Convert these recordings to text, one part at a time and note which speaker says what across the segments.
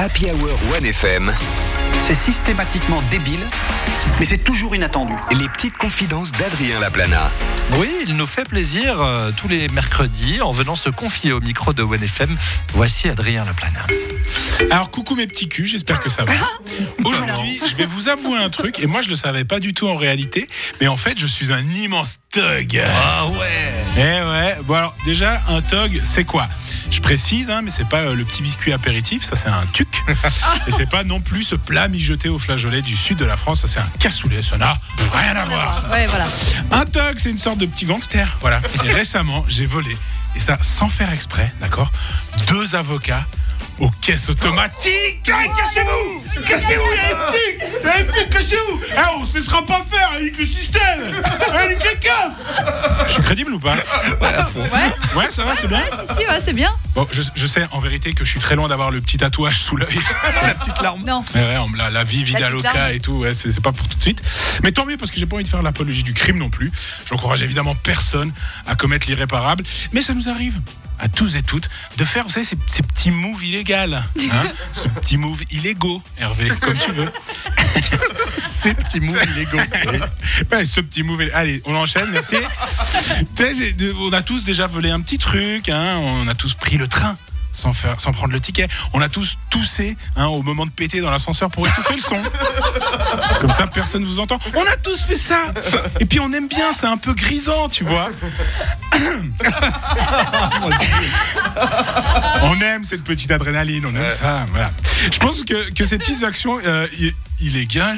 Speaker 1: Happy Hour 1FM.
Speaker 2: C'est systématiquement débile, mais c'est toujours inattendu.
Speaker 1: Les petites confidences d'Adrien Laplana.
Speaker 3: Oui, il nous fait plaisir tous les mercredis en venant se confier au micro de 1FM. Voici Adrien Laplana.
Speaker 4: Alors coucou mes petits culs, j'espère que ça va. Aujourd'hui, je vais vous avouer un truc, et moi je le savais pas du tout en réalité, mais en fait je suis un immense thug.
Speaker 3: Ah ouais.
Speaker 4: Eh ouais, bon alors déjà un thug c'est quoi ? Je précise, mais c'est pas le petit biscuit apéritif, ça c'est un tuc. Et c'est pas non plus ce plat mijoté au flageolet du sud de la France, ça c'est un cassoulet, ça n'a rien à voir.
Speaker 5: Ouais, voilà.
Speaker 4: Un thug c'est une sorte de petit gangster, voilà. Et récemment j'ai volé, et ça sans faire exprès, d'accord, 2 avocats aux caisses automatiques. Cassez-vous, il y a un flic, cassez-vous. On se laissera pas faire avec le système, avec quelqu'un. Je suis crédible ou pas? Ouais, ça va, c'est bien.
Speaker 5: Si, ouais, c'est bien.
Speaker 4: Bon, je sais en vérité que je suis très loin d'avoir le petit tatouage sous l'œil, la petite larme.
Speaker 5: Non.
Speaker 4: Ouais, la vie Vidaloka et tout, ouais, c'est pas pour tout de suite. Mais tant mieux, parce que j'ai pas envie de faire l'apologie du crime non plus. J'encourage évidemment personne à commettre l'irréparable, mais ça nous arrive à tous et toutes de faire, vous savez, ces petits moves illégaux, ce petit move illégaux, Hervé, comme tu veux.
Speaker 3: Ces petits moves illégaux.
Speaker 4: Ouais, ce petit move. Allez, on enchaîne, merci. On a tous déjà volé un petit truc, on a tous pris le train sans prendre le ticket. On a tous toussé au moment de péter dans l'ascenseur pour étouffer le son. Comme ça, personne vous entend. On a tous fait ça. Et puis on aime bien, c'est un peu grisant, tu vois. On aime cette petite adrénaline, on aime ça. Voilà. Je pense que ces petites actions illégales,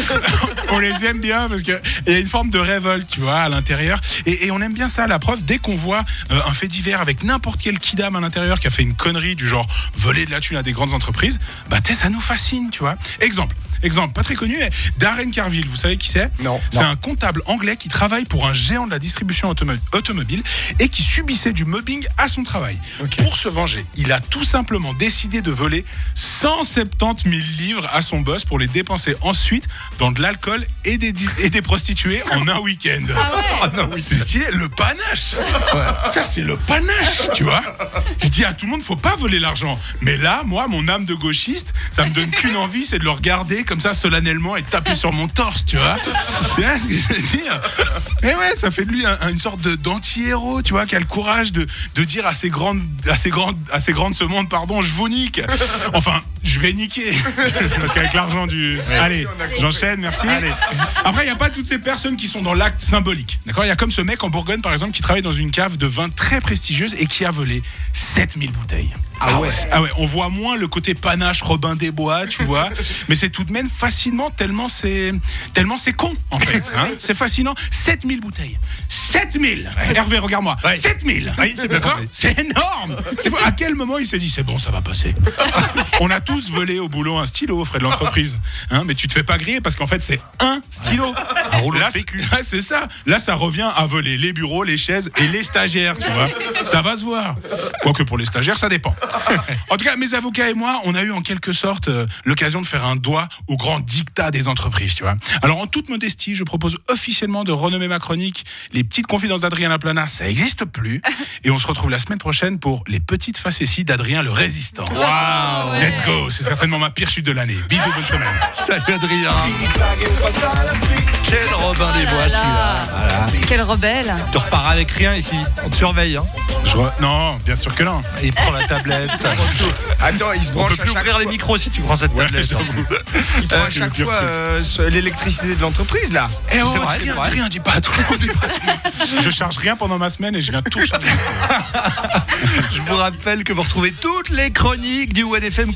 Speaker 4: on les aime bien parce qu'il y a une forme de révolte, tu vois, à l'intérieur. Et on aime bien ça. La preuve, dès qu'on voit un fait divers avec n'importe quel kidam à l'intérieur qui a fait une connerie du genre voler de la thune à des grandes entreprises, ça nous fascine, tu vois. Exemple, pas très connu, mais Darren Carville, vous savez qui c'est ?
Speaker 3: Non.
Speaker 4: C'est un comptable anglais qui travaille pour un géant de la distribution automobile et qui subissait du mobbing à son travail. Okay. Pour se venger, il a tout simplement décidé de voler 170 000 livres à son boss pour les dépenser ensuite dans de l'alcool et des prostituées en un week-end.
Speaker 5: Ah ouais.
Speaker 4: C'est stylé, le panache. Ouais. Ça c'est le panache, tu vois. Je dis à tout le monde, faut pas voler l'argent. Mais là, moi, mon âme de gauchiste, ça me donne qu'une envie, c'est de le regarder comme ça solennellement et de taper sur mon torse, tu vois. C'est là ce que je veux dire. Et ouais, ça fait de lui une sorte d'anti-héros, tu vois, qui a le courage de dire à ces grandes ce monde, pardon, je vous nique. Enfin, je vais niquer. Parce qu'avec l'argent du... Ouais. Allez, j'enchaîne, merci. Allez. Après, il n'y a pas toutes ces personnes qui sont dans l'acte symbolique. D'accord ? Il y a comme ce mec en Bourgogne, par exemple, qui travaille dans une cave de vin très prestigieuse et qui a volé 7000 bouteilles. Ah ouais, on voit moins le côté panache Robin des Bois, tu vois, mais c'est tout de même fascinant tellement c'est con en fait, c'est fascinant. 7000 bouteilles. 7000. Hervé, regarde-moi. Ouais. 7000. Oui, c'est d'accord. C'est énorme. À quel moment il s'est dit c'est bon, ça va passer. On a tous volé au boulot un stylo aux frais de l'entreprise, mais tu te fais pas griller parce qu'en fait c'est un stylo.
Speaker 3: Un rouleau de PQ.
Speaker 4: Là, c'est ça. Là, ça revient à voler les bureaux, les chaises et les stagiaires, tu vois. Ça va se voir. Quoique pour les stagiaires, ça dépend. En tout cas, mes avocats et moi, on a eu en quelque sorte l'occasion de faire un doigt au grand diktat des entreprises, tu vois. Alors, en toute modestie, je propose officiellement de renommer ma chronique Les petites confidences d'Adrien Laplana, ça n'existe plus. Et on se retrouve la semaine prochaine pour Les petites facéties d'Adrien le Résistant.
Speaker 3: Waouh,
Speaker 4: let's go, c'est certainement ma pire chute de l'année. Bisous, bonne semaine.
Speaker 3: Salut Adrien. Quel Robin des Bois celui-là.
Speaker 5: Voilà. Quel rebelle.
Speaker 3: Tu repars avec rien ici, on te surveille.
Speaker 4: Non, bien sûr que non.
Speaker 3: Il prend la tablette.
Speaker 2: Attends, il se branche
Speaker 3: on peut plus ouvrir les micros si tu prends cette tablette.
Speaker 2: Il prend à chaque fois l'électricité de l'entreprise là.
Speaker 4: C'est vrai, rien, dis pas tout. Je charge rien pendant ma semaine et je viens tout charger.
Speaker 3: Je vous rappelle que vous retrouvez toutes les chroniques du 1FM